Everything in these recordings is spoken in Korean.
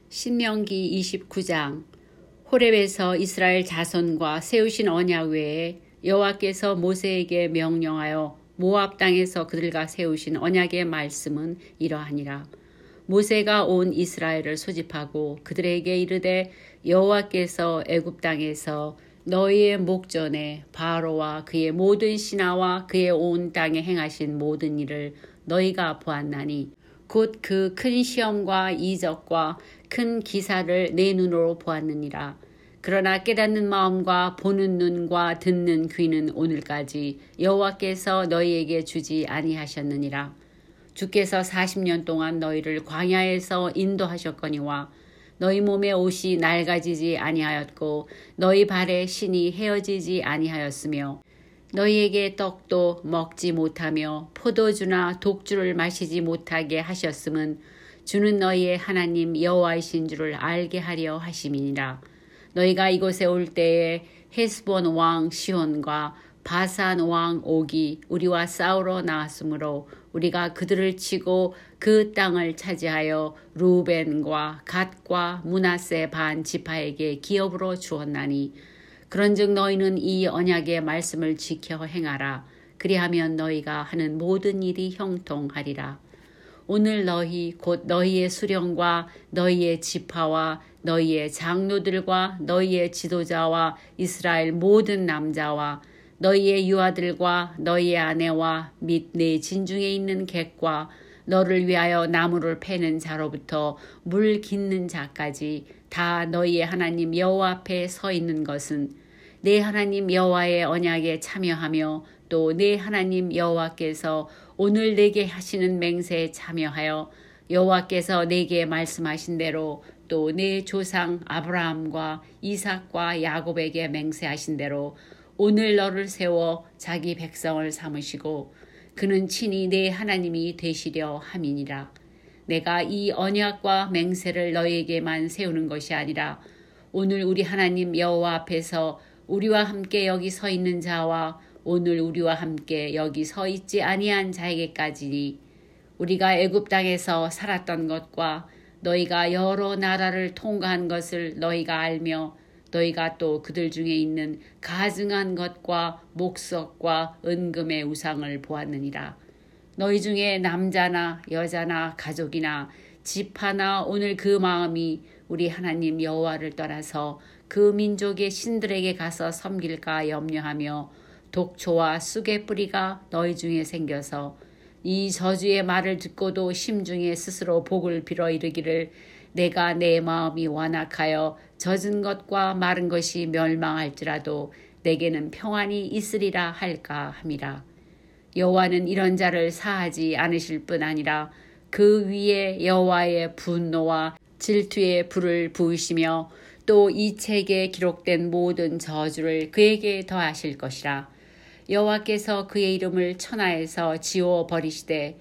신명기 29장. 호렙에서 이스라엘 자손과 세우신 언약 외에 여호와께서 모세에게 명령하여 모압 땅에서 그들과 세우신 언약의 말씀은 이러하니라. 모세가 온 이스라엘을 소집하고 그들에게 이르되 여호와께서 애굽 땅에서 너희의 목전에 바로와 그의 모든 신하와 그의 온 땅에 행하신 모든 일을 너희가 보았나니 곧 그 큰 시험과 이적과 큰 기사를 내 눈으로 보았느니라. 그러나 깨닫는 마음과 보는 눈과 듣는 귀는 오늘까지 여호와께서 너희에게 주지 아니하셨느니라. 주께서 40년 동안 너희를 광야에서 인도하셨거니와 너희 몸에 옷이 낡아지지 아니하였고 너희 발에 신이 헤어지지 아니하였으며 너희에게 떡도 먹지 못하며 포도주나 독주를 마시지 못하게 하셨음은 주는 너희의 하나님 여호와이신 줄을 알게 하려 하심이니라. 너희가 이곳에 올 때에 헤스본 왕 시혼과 바산 왕 옥이 우리와 싸우러 나왔으므로 우리가 그들을 치고 그 땅을 차지하여 루벤과 갓과 므낫세 반 지파에게 기업으로 주었나니 그런즉 너희는 이 언약의 말씀을 지켜 행하라. 그리하면 너희가 하는 모든 일이 형통하리라. 오늘 너희 곧 너희의 수령과 너희의 지파와 너희의 장로들과 너희의 지도자와 이스라엘 모든 남자와 너희의 유아들과 너희의 아내와 및 내 진중에 있는 객과 너를 위하여 나무를 패는 자로부터 물 깃는 자까지 다 너희의 하나님 여호와 앞에 서 있는 것은 내 하나님 여호와의 언약에 참여하며 또 내 하나님 여호와께서 오늘 내게 하시는 맹세에 참여하여 여호와께서 내게 말씀하신 대로 또 내 조상 아브라함과 이삭과 야곱에게 맹세하신 대로 오늘 너를 세워 자기 백성을 삼으시고 그는 친히 내 하나님이 되시려 함이니라. 내가 이 언약과 맹세를 너희에게만 세우는 것이 아니라 오늘 우리 하나님 여호와 앞에서 우리와 함께 여기 서 있는 자와 오늘 우리와 함께 여기 서 있지 아니한 자에게까지니 우리가 애굽 땅에서 살았던 것과 너희가 여러 나라를 통과한 것을 너희가 알며 너희가 또 그들 중에 있는 가증한 것과 목석과 은금의 우상을 보았느니라. 너희 중에 남자나 여자나 가족이나 지파나 오늘 그 마음이 우리 하나님 여호와를 떠나서 그 민족의 신들에게 가서 섬길까 염려하며 독초와 쑥의 뿌리가 너희 중에 생겨서 이 저주의 말을 듣고도 심중에 스스로 복을 빌어 이르기를 내가 내 마음이 완악하여 젖은 것과 마른 것이 멸망할지라도 내게는 평안이 있으리라 할까 함이라. 여호와는 이런 자를 사하지 않으실 뿐 아니라 그 위에 여호와의 분노와 질투의 불을 부으시며 또 이 책에 기록된 모든 저주를 그에게 더하실 것이라. 여호와께서 그의 이름을 천하에서 지워 버리시되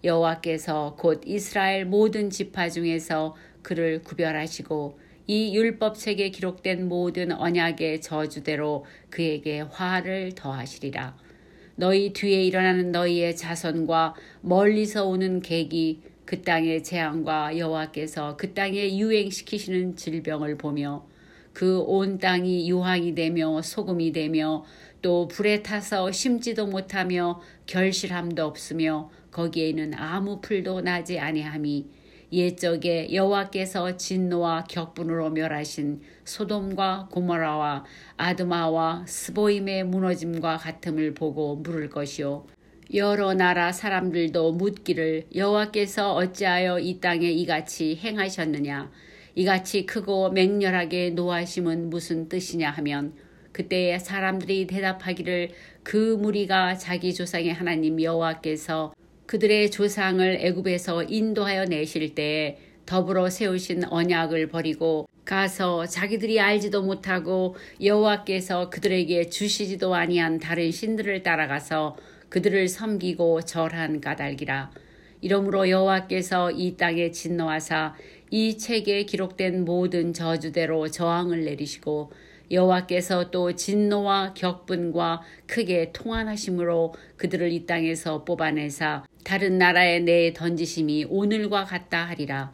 여호와께서 곧 이스라엘 모든 지파 중에서 그를 구별하시고 이 율법책에 기록된 모든 언약의 저주대로 그에게 화를 더하시리라. 너희 뒤에 일어나는 너희의 자손과 멀리서 오는 객이 그 땅의 재앙과 여호와께서 그 땅에 유행시키시는 질병을 보며 그 온 땅이 유황이 되며 소금이 되며 또 불에 타서 심지도 못하며 결실함도 없으며 거기에는 아무 풀도 나지 아니함이 옛적에 여호와께서 진노와 격분으로 멸하신 소돔과 고모라와 아드마와 스보임의 무너짐과 같음을 보고 물을 것이요 여러 나라 사람들도 묻기를 여호와께서 어찌하여 이 땅에 이같이 행하셨느냐 이같이 크고 맹렬하게 노하심은 무슨 뜻이냐 하면 그때에 사람들이 대답하기를 그 무리가 자기 조상의 하나님 여호와께서 그들의 조상을 애굽에서 인도하여 내실 때에 더불어 세우신 언약을 버리고 가서 자기들이 알지도 못하고 여호와께서 그들에게 주시지도 아니한 다른 신들을 따라가서 그들을 섬기고 절한 까닭이라. 이러므로 여호와께서 이 땅에 진노하사 이 책에 기록된 모든 저주대로 저항을 내리시고 여호와께서 또 진노와 격분과 크게 통한하심으로 그들을 이 땅에서 뽑아내사 다른 나라에 내에 던지심이 오늘과 같다 하리라.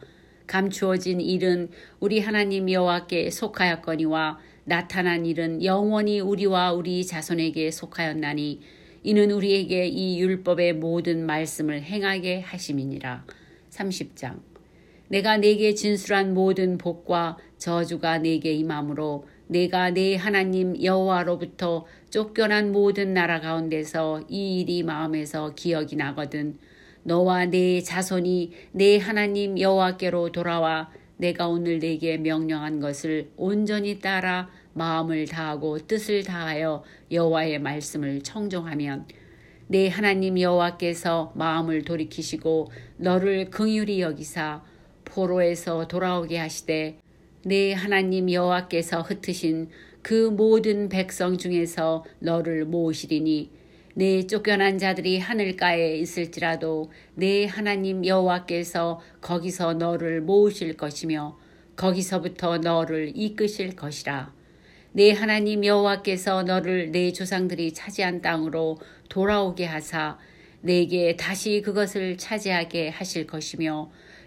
감추어진 일은 우리 하나님 여호와께 속하였거니와 나타난 일은 영원히 우리와 우리 자손에게 속하였나니 이는 우리에게 이 율법의 모든 말씀을 행하게 하심이니라. 30장. 내가 내게 진술한 모든 복과 저주가 내게 임함으로 내가 내 하나님 여호와로부터 쫓겨난 모든 나라 가운데서 이 일이 마음에서 기억이 나거든 너와 내 자손이 내 하나님 여호와께로 돌아와 내가 오늘 내게 명령한 것을 온전히 따라 마음을 다하고 뜻을 다하여 여호와의 말씀을 청종하면 내 하나님 여호와께서 마음을 돌이키시고 너를 긍휼히 여기사 포로에서 돌아오게 하시되 내 하나님 여호와께서 흩으신 그 모든 백성 중에서 너를 모으시리니 내 쫓겨난 자들이 하늘가에 있을지라도 내 하나님 여호와께서 거기서 너를 모으실 것이며 거기서부터 너를 이끄실 것이라. 내 하나님 여호와께서 너를 내 조상들이 차지한 땅으로 돌아오게 하사 내게 다시 그것을 차지하게 하실 것이며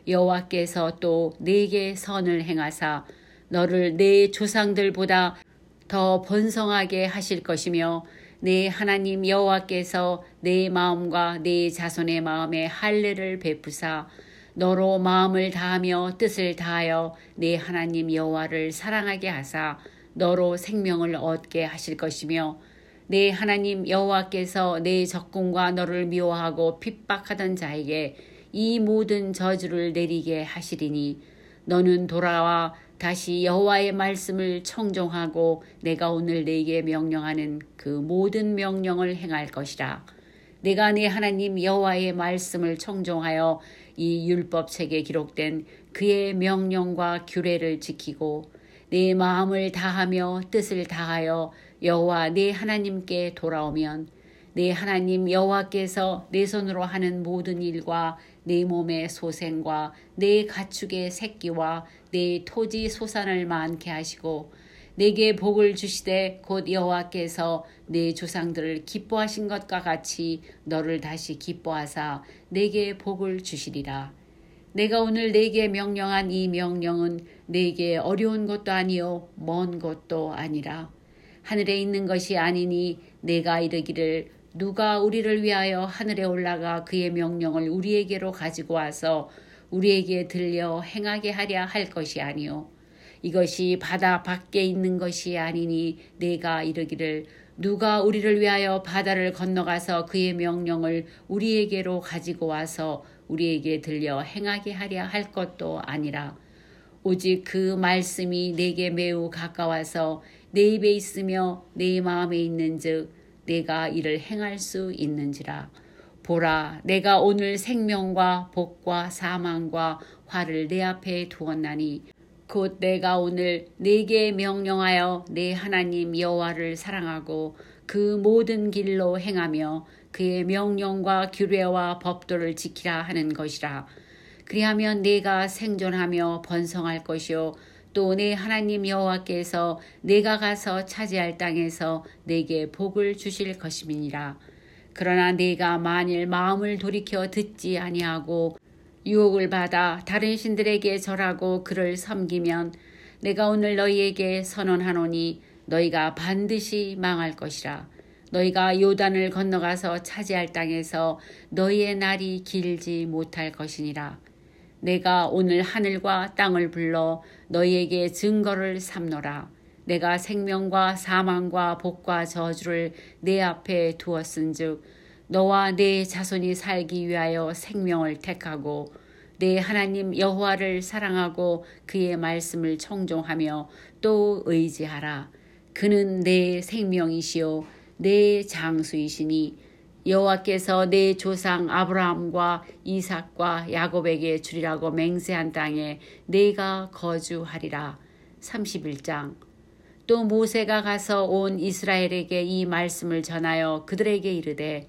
여호와께서 또 내게 선을 행하사 너를 내 조상들보다 더 번성하게 하실 것이며 내 하나님 여호와께서 내 마음과 내 자손의 마음에 할례를 베푸사 너로 마음을 다하며 뜻을 다하여 내 하나님 여호와를 사랑하게 하사 너로 생명을 얻게 하실 것이며 내 하나님 여호와께서 내 적군과 너를 미워하고 핍박하던 자에게 이 모든 저주를 내리게 하시리니 너는 돌아와 다시 여호와의 말씀을 청종하고 내가 오늘 네게 명령하는 그 모든 명령을 행할 것이라. 내가 내 하나님 여호와의 말씀을 청종하여 이 율법책에 기록된 그의 명령과 규례를 지키고 내 마음을 다하며 뜻을 다하여 여호와 내 하나님께 돌아오면 내 하나님 여호와께서 내 손으로 하는 모든 일과 내 몸의 소생과 내 가축의 새끼와 내 토지 소산을 많게 하시고 내게 복을 주시되 곧 여호와께서 내 조상들을 기뻐하신 것과 같이 너를 다시 기뻐하사 내게 복을 주시리라. 내가 오늘 내게 명령한 이 명령은 내게 어려운 것도 아니요 먼 것도 아니라 하늘에 있는 것이 아니니 내가 이르기를 누가 우리를 위하여 하늘에 올라가 그의 명령을 우리에게로 가지고 와서 우리에게 들려 행하게 하랴 할 것이 아니요 이것이 바다 밖에 있는 것이 아니니 내가 이르기를 누가 우리를 위하여 바다를 건너가서 그의 명령을 우리에게로 가지고 와서 우리에게 들려 행하게 하랴 할 것도 아니라 오직 그 말씀이 내게 매우 가까워서 내 입에 있으며 내 마음에 있는즉 내가 이를 행할 수 있는지라. 보라, 내가 오늘 생명과 복과 사망과 화를 내 앞에 두었나니 곧 내가 오늘 네게 명령하여 내 하나님 여호와를 사랑하고 그 모든 길로 행하며 그의 명령과 규례와 법도를 지키라 하는 것이라. 그리하면 내가 생존하며 번성할 것이요 또 내 하나님 여호와께서 내가 가서 차지할 땅에서 내게 복을 주실 것임이니라. 그러나 내가 만일 마음을 돌이켜 듣지 아니하고 유혹을 받아 다른 신들에게 절하고 그를 섬기면 내가 오늘 너희에게 선언하노니 너희가 반드시 망할 것이라. 너희가 요단을 건너가서 차지할 땅에서 너희의 날이 길지 못할 것이니라. 내가 오늘 하늘과 땅을 불러 너희에게 증거를 삼노라. 내가 생명과 사망과 복과 저주를 내 앞에 두었은즉 너와 내 자손이 살기 위하여 생명을 택하고 내 하나님 여호와를 사랑하고 그의 말씀을 청종하며 또 의지하라. 그는 내 생명이시요 내 장수이시니 여호와께서 내 조상 아브라함과 이삭과 야곱에게 주리라고 맹세한 땅에 내가 거주하리라. 31장. 또 모세가 가서 온 이스라엘에게 이 말씀을 전하여 그들에게 이르되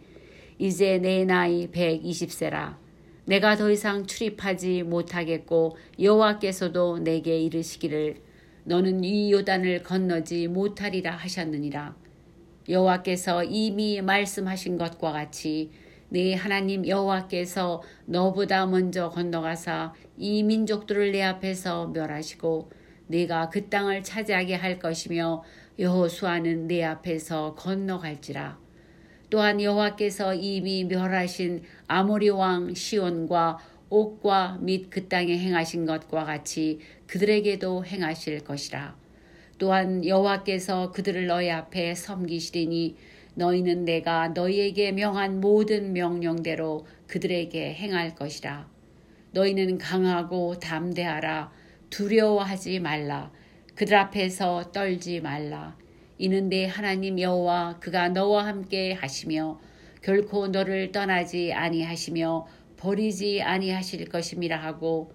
이제 내 나이 120세라. 내가 더 이상 출입하지 못하겠고 여호와께서도 내게 이르시기를 너는 이 요단을 건너지 못하리라 하셨느니라. 여호와께서 이미 말씀하신 것과 같이 네 하나님 여호와께서 너보다 먼저 건너가사 이 민족들을 내 앞에서 멸하시고 네가 그 땅을 차지하게 할 것이며 여호수아는 내 앞에서 건너갈지라. 또한 여호와께서 이미 멸하신 아모리 왕 시온과 옥과 및 그 땅에 행하신 것과 같이 그들에게도 행하실 것이라. 또한 여호와께서 그들을 너희 앞에 섬기시리니 너희는 내가 너희에게 명한 모든 명령대로 그들에게 행할 것이라. 너희는 강하고 담대하라. 두려워하지 말라. 그들 앞에서 떨지 말라. 이는 내 하나님 여호와 그가 너와 함께 하시며 결코 너를 떠나지 아니하시며 버리지 아니하실 것임이라 하고,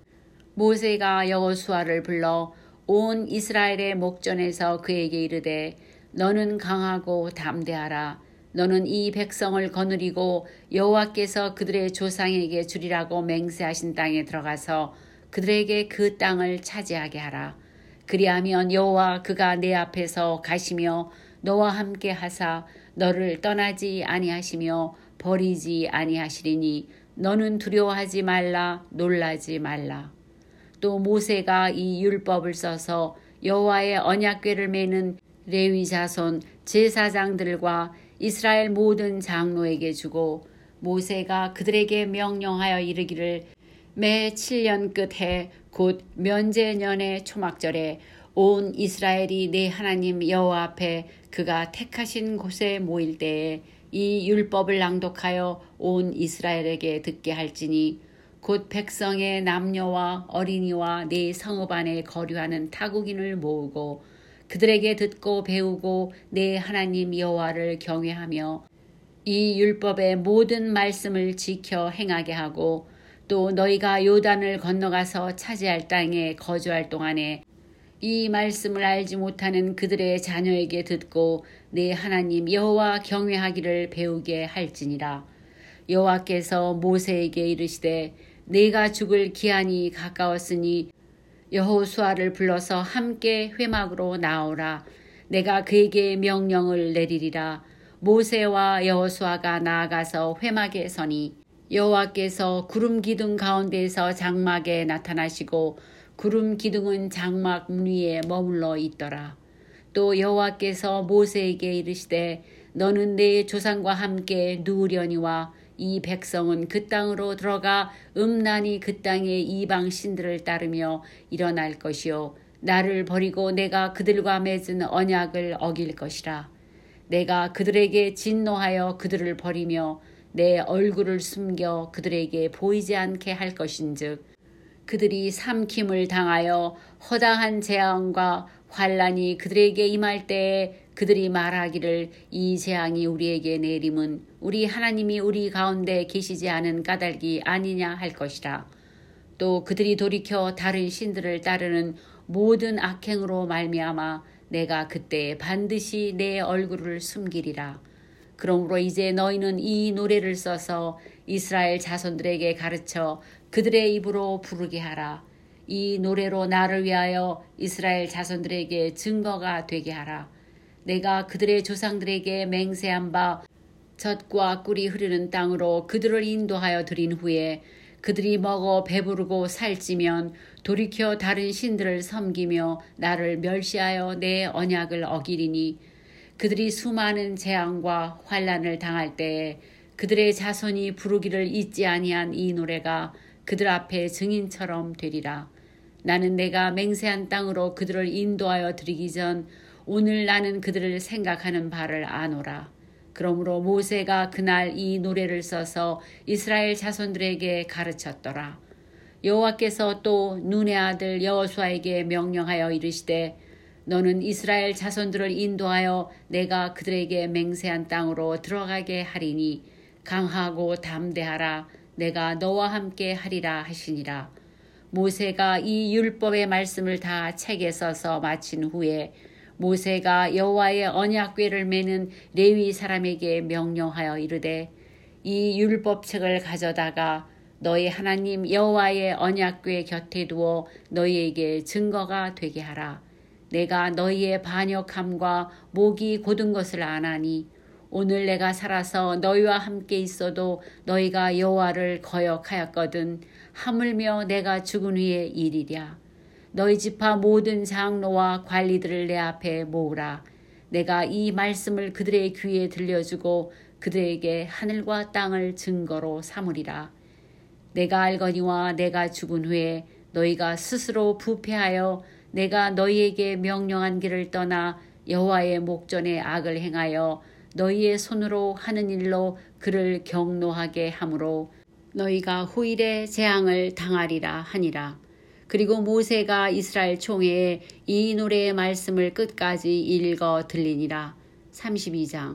모세가 여호수아를 불러 온 이스라엘의 목전에서 그에게 이르되 너는 강하고 담대하라. 너는 이 백성을 거느리고 여호와께서 그들의 조상에게 주리라고 맹세하신 땅에 들어가서 그들에게 그 땅을 차지하게 하라. 그리하면 여호와 그가 내 앞에서 가시며 너와 함께 하사 너를 떠나지 아니하시며 버리지 아니하시리니 너는 두려워하지 말라. 놀라지 말라. 또 모세가 이 율법을 써서 여호와의 언약궤를 매는 레위 자손 제사장들과 이스라엘 모든 장로에게 주고, 모세가 그들에게 명령하여 이르기를 매 7년 끝해 곧 면제년의 초막절에 온 이스라엘이 내 하나님 여호와 앞에 그가 택하신 곳에 모일 때에 이 율법을 낭독하여 온 이스라엘에게 듣게 할지니, 곧 백성의 남녀와 어린이와 네 성읍 안에 거류하는 타국인을 모으고 그들에게 듣고 배우고 내 하나님 여호와를 경외하며 이 율법의 모든 말씀을 지켜 행하게 하고, 또 너희가 요단을 건너가서 차지할 땅에 거주할 동안에 이 말씀을 알지 못하는 그들의 자녀에게 듣고 내 하나님 여호와 경외하기를 배우게 할지니라. 여호와께서 모세에게 이르시되 내가 죽을 기한이 가까웠으니 여호수아를 불러서 함께 회막으로 나오라. 내가 그에게 명령을 내리리라. 모세와 여호수아가 나아가서 회막에 서니 여호와께서 구름 기둥 가운데에서 장막에 나타나시고 구름 기둥은 장막 문 위에 머물러 있더라. 또 여호와께서 모세에게 이르시되 너는 내 조상과 함께 누우려니와 이 백성은 그 땅으로 들어가 음란히 그 땅의 이방 신들을 따르며 일어날 것이요 나를 버리고 내가 그들과 맺은 언약을 어길 것이라. 내가 그들에게 진노하여 그들을 버리며 내 얼굴을 숨겨 그들에게 보이지 않게 할 것인즉 그들이 삼킴을 당하여 허다한 재앙과 환란이 그들에게 임할 때에 그들이 말하기를 이 재앙이 우리에게 내림은 우리 하나님이 우리 가운데 계시지 않은 까닭이 아니냐 할 것이라. 또 그들이 돌이켜 다른 신들을 따르는 모든 악행으로 말미암아 내가 그때 반드시 내 얼굴을 숨기리라. 그러므로 이제 너희는 이 노래를 써서 이스라엘 자손들에게 가르쳐 그들의 입으로 부르게 하라. 이 노래로 나를 위하여 이스라엘 자손들에게 증거가 되게 하라. 내가 그들의 조상들에게 맹세한 바 젖과 꿀이 흐르는 땅으로 그들을 인도하여 들인 후에 그들이 먹어 배부르고 살찌면 돌이켜 다른 신들을 섬기며 나를 멸시하여 내 언약을 어기리니, 그들이 수많은 재앙과 환란을 당할 때에 그들의 자손이 부르기를 잊지 아니한 이 노래가 그들 앞에 증인처럼 되리라. 나는 내가 맹세한 땅으로 그들을 인도하여 드리기 전 오늘 나는 그들을 생각하는 바를 아노라. 그러므로 모세가 그날 이 노래를 써서 이스라엘 자손들에게 가르쳤더라. 여호와께서 또 눈의 아들 여호수아에게 명령하여 이르시되 너는 이스라엘 자손들을 인도하여 내가 그들에게 맹세한 땅으로 들어가게 하리니 강하고 담대하라. 내가 너와 함께 하리라 하시니라. 모세가 이 율법의 말씀을 다 책에 써서 마친 후에 모세가 여호와의 언약궤를 매는 레위 사람에게 명령하여 이르되 이 율법책을 가져다가 너희 하나님 여호와의 언약궤 곁에 두어 너희에게 증거가 되게 하라. 내가 너희의 반역함과 목이 곧은 것을 아나니 오늘 내가 살아서 너희와 함께 있어도 너희가 여호와를 거역하였거든 하물며 내가 죽은 후에 일이랴. 너희 지파 모든 장로와 관리들을 내 앞에 모으라. 내가 이 말씀을 그들의 귀에 들려주고 그들에게 하늘과 땅을 증거로 삼으리라. 내가 알거니와 내가 죽은 후에 너희가 스스로 부패하여 내가 너희에게 명령한 길을 떠나 여호와의 목전에 악을 행하여 너희의 손으로 하는 일로 그를 경노하게 하므로 너희가 후일에 재앙을 당하리라 하니라. 그리고 모세가 이스라엘 총회에 이 노래의 말씀을 끝까지 읽어 들리니라. 32장.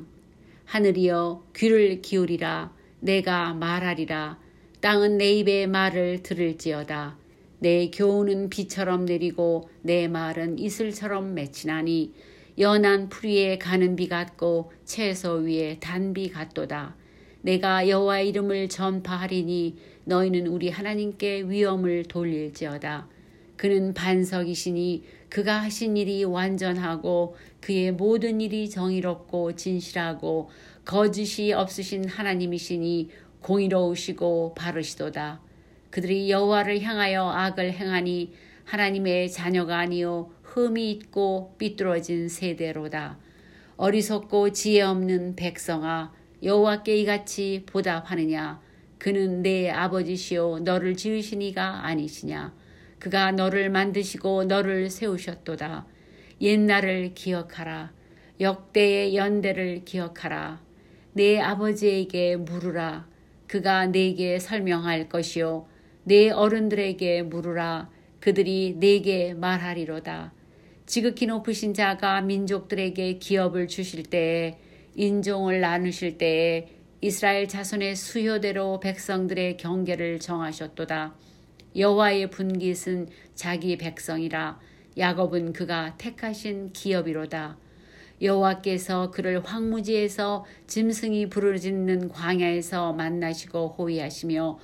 하늘이여 귀를 기울이라. 내가 말하리라. 땅은 내 입의 말을 들을지어다. 내 교훈은 비처럼 내리고 내 말은 이슬처럼 맺히나니 연한 풀 위에 가는 비 같고 채소 위에 단비 같도다. 내가 여호와의 이름을 전파하리니 너희는 우리 하나님께 위엄을 돌릴지어다. 그는 반석이시니 그가 하신 일이 완전하고 그의 모든 일이 정의롭고 진실하고 거짓이 없으신 하나님이시니 공의로우시고 바르시도다. 그들이 여호와를 향하여 악을 행하니 하나님의 자녀가 아니요 흠이 있고 삐뚤어진 세대로다. 어리석고 지혜 없는 백성아, 여호와께 이같이 보답하느냐? 그는 내 아버지시요 너를 지으신 이가 아니시냐? 그가 너를 만드시고 너를 세우셨도다. 옛날을 기억하라. 역대의 연대를 기억하라. 내 아버지에게 물으라. 그가 내게 설명할 것이요 내 어른들에게 물으라. 그들이 내게 말하리로다. 지극히 높으신 자가 민족들에게 기업을 주실 때에 인종을 나누실 때에 이스라엘 자손의 수효대로 백성들의 경계를 정하셨도다. 여호와의 분깃은 자기 백성이라. 야곱은 그가 택하신 기업이로다. 여호와께서 그를 황무지에서 짐승이 부르짖는 광야에서 만나시고 호위하시며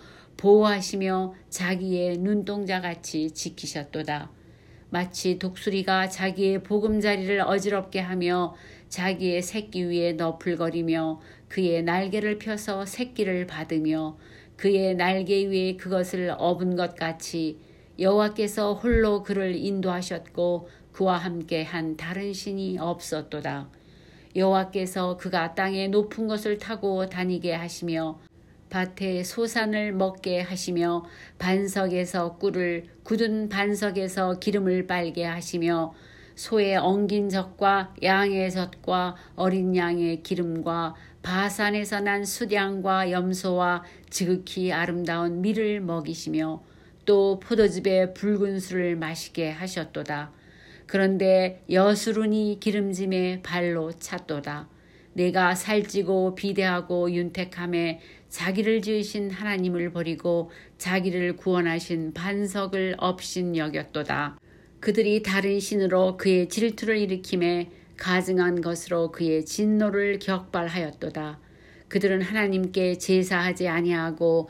보호하시며 자기의 눈동자같이 지키셨도다. 마치 독수리가 자기의 보금자리를 어지럽게 하며 자기의 새끼 위에 너풀거리며 그의 날개를 펴서 새끼를 받으며 그의 날개 위에 그것을 업은 것 같이 여호와께서 홀로 그를 인도하셨고 그와 함께 한 다른 신이 없었도다. 여호와께서 그가 땅의 높은 것을 타고 다니게 하시며 밭에 소산을 먹게 하시며 반석에서 꿀을 굳은 반석에서 기름을 빨게 하시며 소의 엉긴 젖과 양의 젖과 어린 양의 기름과 바산에서 난 수량과 염소와 지극히 아름다운 밀을 먹이시며 또 포도즙에 붉은 술을 마시게 하셨도다. 그런데 여수run이 기름짐에 발로 찼도다. 내가 살찌고 비대하고 윤택함에 자기를 지으신 하나님을 버리고 자기를 구원하신 반석을 업신 여겼도다. 그들이 다른 신으로 그의 질투를 일으키매 가증한 것으로 그의 진노를 격발하였도다. 그들은 하나님께 제사하지 아니하고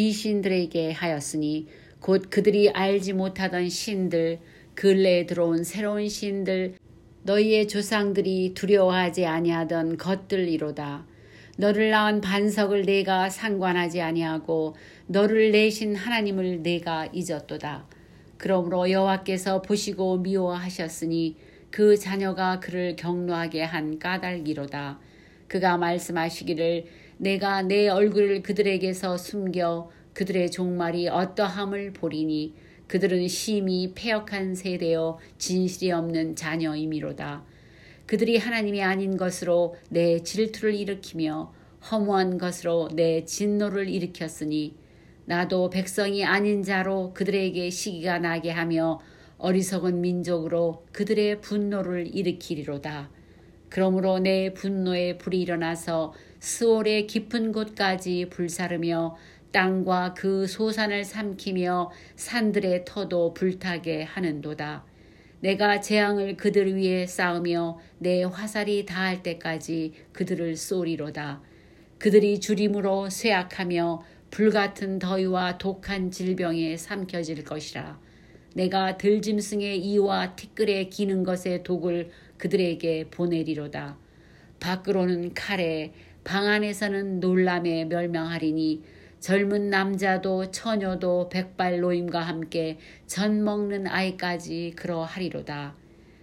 귀신들에게 하였으니 곧 그들이 알지 못하던 신들, 근래에 들어온 새로운 신들, 너희의 조상들이 두려워하지 아니하던 것들이로다. 너를 낳은 반석을 내가 상관하지 아니하고 너를 내신 하나님을 내가 잊었도다. 그러므로 여호와께서 보시고 미워하셨으니 그 자녀가 그를 경노하게 한 까닭이로다. 그가 말씀하시기를 내가 내 얼굴을 그들에게서 숨겨 그들의 종말이 어떠함을 보리니 그들은 심히 패역한 세대여 진실이 없는 자녀이미로다. 그들이 하나님이 아닌 것으로 내 질투를 일으키며 허무한 것으로 내 진노를 일으켰으니 나도 백성이 아닌 자로 그들에게 시기가 나게 하며 어리석은 민족으로 그들의 분노를 일으키리로다. 그러므로 내 분노에 불이 일어나서 스올의 깊은 곳까지 불사르며 땅과 그 소산을 삼키며 산들의 터도 불타게 하는도다. 내가 재앙을 그들 위에 쌓으며 내 화살이 닿을 때까지 그들을 쏘리로다. 그들이 주림으로 쇠약하며 불같은 더위와 독한 질병에 삼켜질 것이라. 내가 들짐승의 이와 티끌에 기는 것의 독을 그들에게 보내리로다. 밖으로는 칼에 방 안에서는 놀람에 멸망하리니 젊은 남자도 처녀도 백발 노임과 함께 젖 먹는 아이까지 그러하리로다.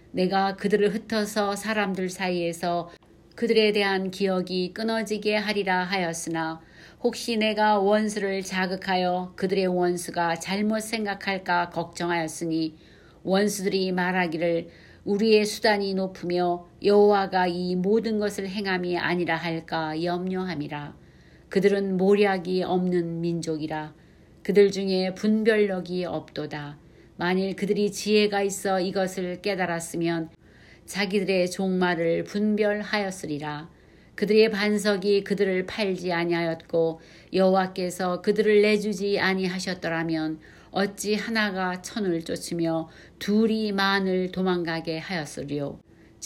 내가 그들을 흩어서 사람들 사이에서 그들에 대한 기억이 끊어지게 하리라 하였으나 혹시 내가 원수를 자극하여 그들의 원수가 잘못 생각할까 걱정하였으니 원수들이 말하기를 우리의 수단이 높으며 여호와가 이 모든 것을 행함이 아니라 할까 염려함이라. 그들은 모략이 없는 민족이라. 그들 중에 분별력이 없도다. 만일 그들이 지혜가 있어 이것을 깨달았으면 자기들의 종말을 분별하였으리라. 그들의 반석이 그들을 팔지 아니하였고 여호와께서 그들을 내주지 아니하셨더라면 어찌 하나가 천을 쫓으며 둘이 만을 도망가게 하였으리요.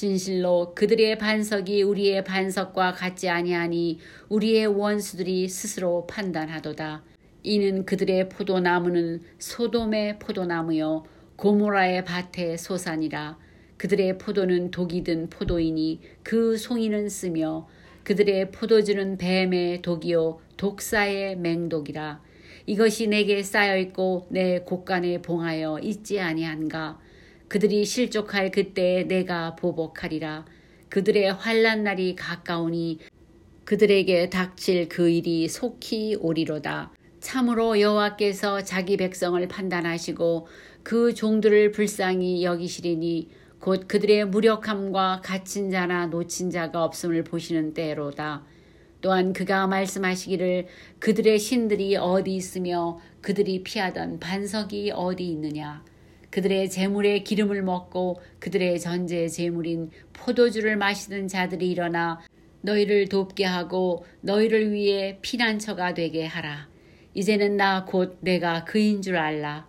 진실로 그들의 반석이 우리의 반석과 같지 아니하니 우리의 원수들이 스스로 판단하도다. 이는 그들의 포도나무는 소돔의 포도나무요 고모라의 밭의 소산이라. 그들의 포도는 독이 든 포도이니 그 송이는 쓰며 그들의 포도주는 뱀의 독이요 독사의 맹독이라. 이것이 내게 쌓여있고 내 곳간에 봉하여 있지 아니한가. 그들이 실족할 그때에 내가 보복하리라. 그들의 환난 날이 가까우니 그들에게 닥칠 그 일이 속히 오리로다. 참으로 여호와께서 자기 백성을 판단하시고 그 종들을 불쌍히 여기시리니 곧 그들의 무력함과 갇힌 자나 놓친 자가 없음을 보시는 때로다. 또한 그가 말씀하시기를 그들의 신들이 어디 있으며 그들이 피하던 반석이 어디 있느냐. 그들의 재물의 기름을 먹고 그들의 전제 재물인 포도주를 마시던 자들이 일어나 너희를 돕게 하고 너희를 위해 피난처가 되게 하라. 이제는 나 곧 내가 그인 줄 알라.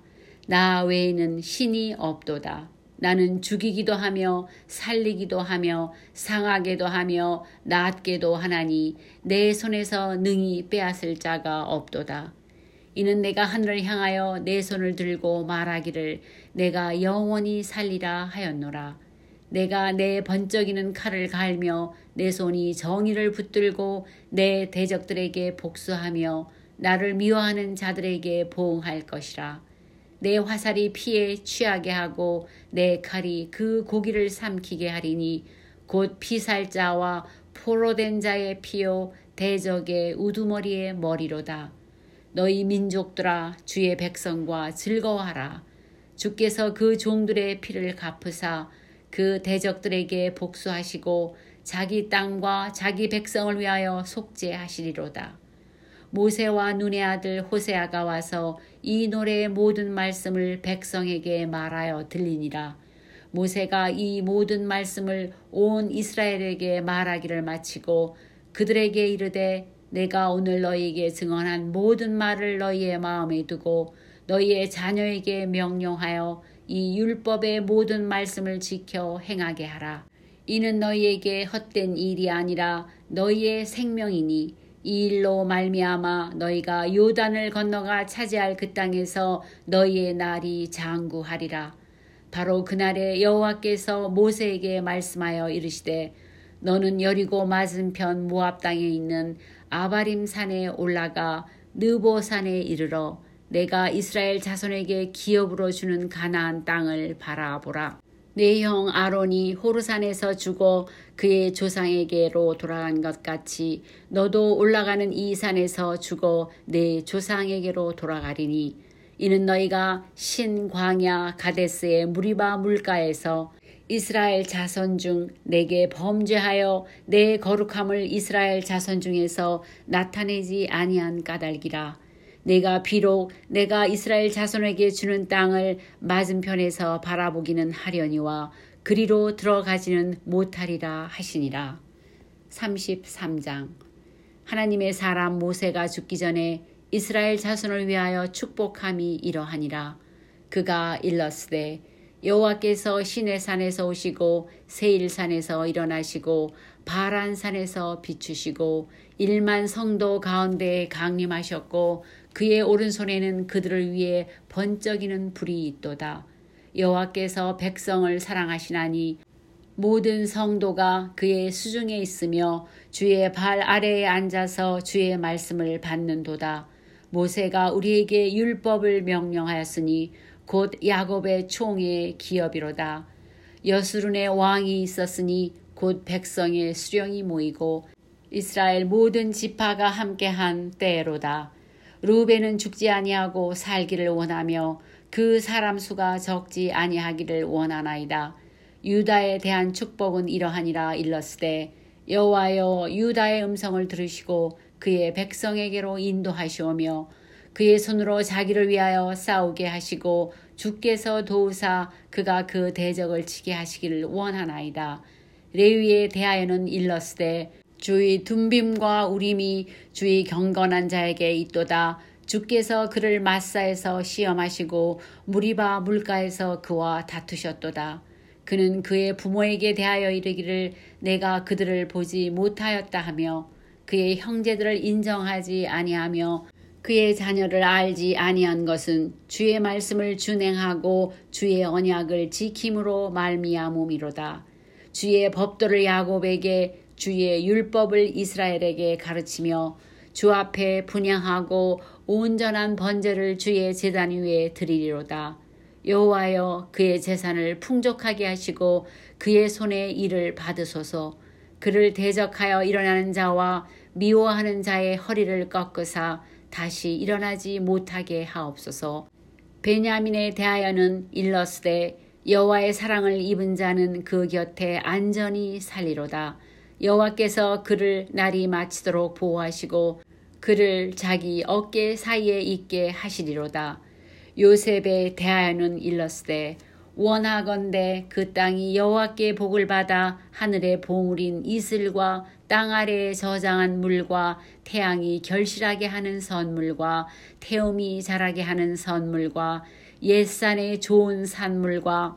나 외에는 신이 없도다. 나는 죽이기도 하며 살리기도 하며 상하게도 하며 낫게도 하나니 내 손에서 능히 빼앗을 자가 없도다. 이는 내가 하늘을 향하여 내 손을 들고 말하기를 내가 영원히 살리라 하였노라. 내가 내 번쩍이는 칼을 갈며 내 손이 정의를 붙들고 내 대적들에게 복수하며 나를 미워하는 자들에게 보응할 것이라. 내 화살이 피에 취하게 하고 내 칼이 그 고기를 삼키게 하리니 곧 피살자와 포로된 자의 피요 대적의 우두머리의 머리로다. 너희 민족들아 주의 백성과 즐거워하라. 주께서 그 종들의 피를 갚으사 그 대적들에게 복수하시고 자기 땅과 자기 백성을 위하여 속죄하시리로다. 모세와 눈의 아들 호세아가 와서 이 노래의 모든 말씀을 백성에게 말하여 들리니라. 모세가 이 모든 말씀을 온 이스라엘에게 말하기를 마치고 그들에게 이르되 내가 오늘 너희에게 증언한 모든 말을 너희의 마음에 두고 너희의 자녀에게 명령하여 이 율법의 모든 말씀을 지켜 행하게 하라. 이는 너희에게 헛된 일이 아니라 너희의 생명이니 이 일로 말미암아 너희가 요단을 건너가 차지할 그 땅에서 너희의 날이 장구하리라. 바로 그날에 여호와께서 모세에게 말씀하여 이르시되 너는 여리고 맞은편 모압 땅에 있는 아바림 산에 올라가 느보 산에 이르러 내가 이스라엘 자손에게 기업으로 주는 가나안 땅을 바라보라. 내 형 아론이 호르산에서 죽어 그의 조상에게로 돌아간 것 같이 너도 올라가는 이 산에서 죽어 내 조상에게로 돌아가리니 이는 너희가 신 광야 가데스의 무리바 물가에서 이스라엘 자손 중 내게 범죄하여 내 거룩함을 이스라엘 자손 중에서 나타내지 아니한 까닭이라. 내가 비록 내가 이스라엘 자손에게 주는 땅을 맞은편에서 바라보기는 하려니와 그리로 들어가지는 못하리라 하시니라. 33장. 하나님의 사람 모세가 죽기 전에 이스라엘 자손을 위하여 축복함이 이러하니라. 그가 일렀으되 여호와께서 시내산에서 오시고 세일산에서 일어나시고 바란산에서 비추시고 1만 성도 가운데 강림하셨고 그의 오른손에는 그들을 위해 번쩍이는 불이 있도다. 여호와께서 백성을 사랑하시나니 모든 성도가 그의 수중에 있으며 주의 발 아래에 앉아서 주의 말씀을 받는도다. 모세가 우리에게 율법을 명령하였으니 곧 야곱의 총의 기업이로다. 여수룬의 왕이 있었으니 곧 백성의 수령이 모이고 이스라엘 모든 지파가 함께한 때로다. 루벤은 죽지 아니하고 살기를 원하며 그 사람 수가 적지 아니하기를 원하나이다. 유다에 대한 축복은 이러하니라. 일렀으되 여호와여 유다의 음성을 들으시고 그의 백성에게로 인도하시오며 그의 손으로 자기를 위하여 싸우게 하시고 주께서 도우사 그가 그 대적을 치게 하시기를 원하나이다. 레위에 대하여는 일렀으되 주의 둠빔과 우림이 주의 경건한 자에게 있도다. 주께서 그를 마사에서 시험하시고 무리바 물가에서 그와 다투셨도다. 그는 그의 부모에게 대하여 이르기를 내가 그들을 보지 못하였다 하며 그의 형제들을 인정하지 아니하며 그의 자녀를 알지 아니한 것은 주의 말씀을 준행하고 주의 언약을 지킴으로 말미암음이로다. 주의 법도를 야곱에게 주의 율법을 이스라엘에게 가르치며 주 앞에 분향하고 온전한 번제를 주의 제단 위에 드리리로다. 여호와여 그의 재산을 풍족하게 하시고 그의 손의 일을 받으소서. 그를 대적하여 일어나는 자와 미워하는 자의 허리를 꺾으사 다시 일어나지 못하게 하옵소서. 베냐민에 대하여는 일렀으되 여호와의 사랑을 입은 자는 그 곁에 안전히 살리로다. 여호와께서 그를 날이 마치도록 보호하시고 그를 자기 어깨 사이에 있게 하시리로다. 요셉에 대하여는 일렀으되 원하건대 그 땅이 여호와께 복을 받아 하늘의 보물인 이슬과 땅 아래에 저장한 물과 태양이 결실하게 하는 선물과 태음이 자라게 하는 선물과 옛산의 좋은 산물과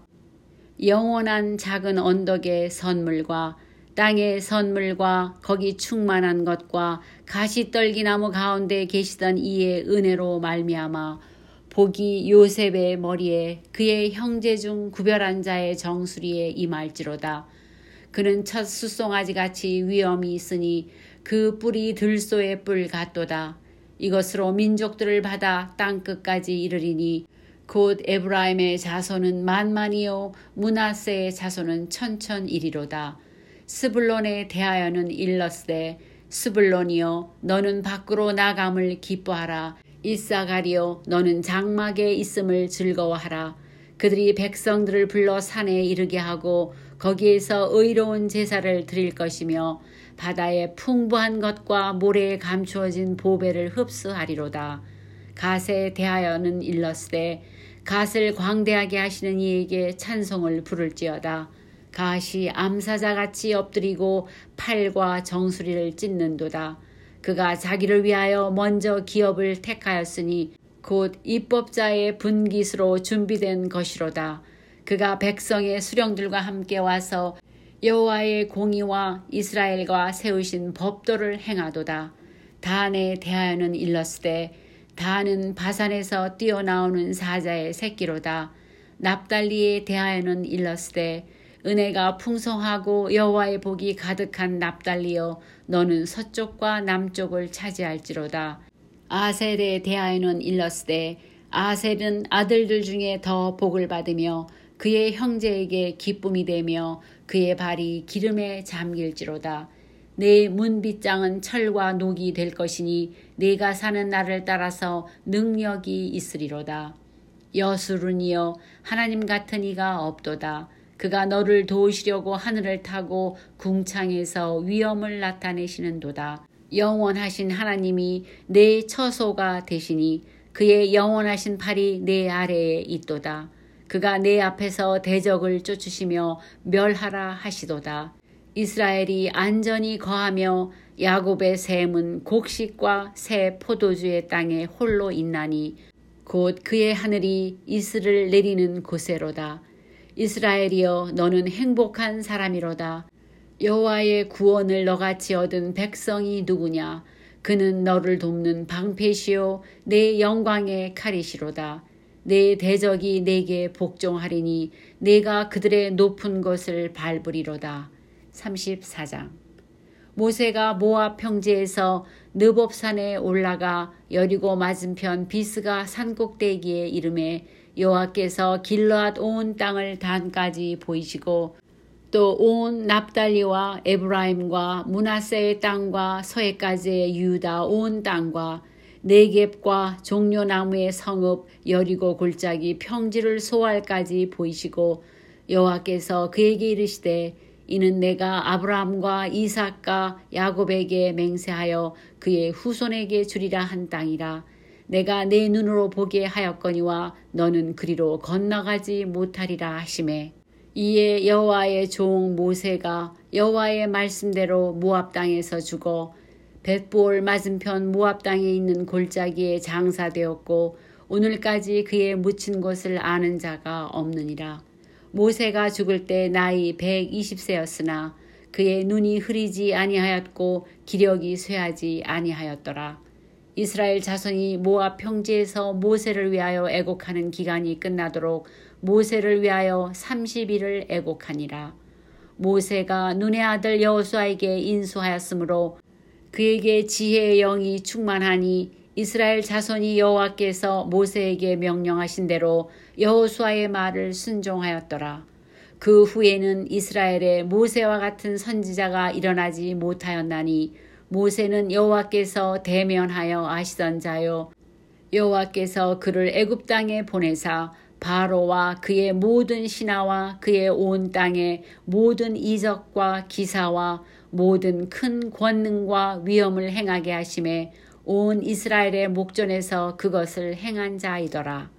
영원한 작은 언덕의 선물과 땅의 선물과 거기 충만한 것과 가시떨기나무 가운데 계시던 이의 은혜로 말미암아 복이 요셉의 머리에 그의 형제 중 구별한 자의 정수리에 임할지로다. 그는 첫 숫송아지같이 위엄이 있으니 그 뿔이 들소의 뿔 같도다. 이것으로 민족들을 받아 땅끝까지 이르리니 곧 에브라임의 자손은 만만이요 므낫세의 자손은 천천이리로다. 스불론에 대하여는 일렀으되 스불론이여 너는 밖으로 나감을 기뻐하라. 이사가리여 너는 장막에 있음을 즐거워하라. 그들이 백성들을 불러 산에 이르게 하고 거기에서 의로운 제사를 드릴 것이며 바다의 풍부한 것과 모래에 감추어진 보배를 흡수하리로다. 갓에 대하여는 일렀으되 갓을 광대하게 하시는 이에게 찬송을 부를지어다. 갓이 암사자같이 엎드리고 팔과 정수리를 찢는도다. 그가 자기를 위하여 먼저 기업을 택하였으니 곧 입법자의 분깃으로 준비된 것이로다. 그가 백성의 수령들과 함께 와서 여호와의 공의와 이스라엘과 세우신 법도를 행하도다. 단에 대하여는 일렀으되 단은 바산에서 뛰어나오는 사자의 새끼로다. 납달리에 대하여는 일렀으되 은혜가 풍성하고 여호와의 복이 가득한 납달리여 너는 서쪽과 남쪽을 차지할지로다. 아셀에 대하여는 일렀으되 아셀은 아들들 중에 더 복을 받으며 그의 형제에게 기쁨이 되며 그의 발이 기름에 잠길지로다. 내 문빗장은 철과 녹이 될 것이니 네가 사는 날을 따라서 능력이 있으리로다. 여수룬이여 하나님 같은 이가 없도다. 그가 너를 도우시려고 하늘을 타고 궁창에서 위엄을 나타내시는도다. 영원하신 하나님이 내 처소가 되시니 그의 영원하신 팔이 내 아래에 있도다. 그가 내 앞에서 대적을 쫓으시며 멸하라 하시도다. 이스라엘이 안전히 거하며 야곱의 샘은 곡식과 새 포도주의 땅에 홀로 있나니 곧 그의 하늘이 이슬을 내리는 곳에로다. 이스라엘이여 너는 행복한 사람이로다. 여호와의 구원을 너같이 얻은 백성이 누구냐. 그는 너를 돕는 방패시요 내 영광의 칼이시로다. 내 대적이 내게 복종하리니 내가 그들의 높은 곳을 밟으리로다. 34장. 모세가 모압 평지에서 느봅산에 올라가 여리고 맞은편 비스가 산꼭대기에 이름에 여호와께서 길르앗 온 땅을 단까지 보이시고 또 온 납달리와 에브라임과 므낫세의 땅과 서해까지의 유다 온 땅과 네겝과 종려나무의 성읍 여리고 골짜기 평지를 소알까지 보이시고 여호와께서 그에게 이르시되 이는 내가 아브라함과 이삭과 야곱에게 맹세하여 그의 후손에게 주리라 한 땅이라. 내가 내 눈으로 보게 하였거니와 너는 그리로 건너가지 못하리라 하시매. 이에 여호와의 종 모세가 여호와의 말씀대로 모압 땅에서 죽어 벳보올 맞은편 모압 땅에 있는 골짜기에 장사되었고 오늘까지 그의 묻힌 곳을 아는 자가 없느니라. 모세가 죽을 때 나이 120세였으나 그의 눈이 흐리지 아니하였고 기력이 쇠하지 아니하였더라. 이스라엘 자손이 모압 평지에서 모세를 위하여 애곡하는 기간이 끝나도록 모세를 위하여 30일을 애곡하니라. 모세가 눈의 아들 여호수아에게 인수하였으므로 그에게 지혜의 영이 충만하니 이스라엘 자손이 여호와께서 모세에게 명령하신 대로 여호수아의 말을 순종하였더라. 그 후에는 이스라엘에 모세와 같은 선지자가 일어나지 못하였나니 모세는 여호와께서 대면하여 아시던 자요 여호와께서 그를 애굽 땅에 보내사 바로와 그의 모든 신하와 그의 온 땅의 모든 이적과 기사와 모든 큰 권능과 위엄을 행하게 하심에 온 이스라엘의 목전에서 그것을 행한 자이더라.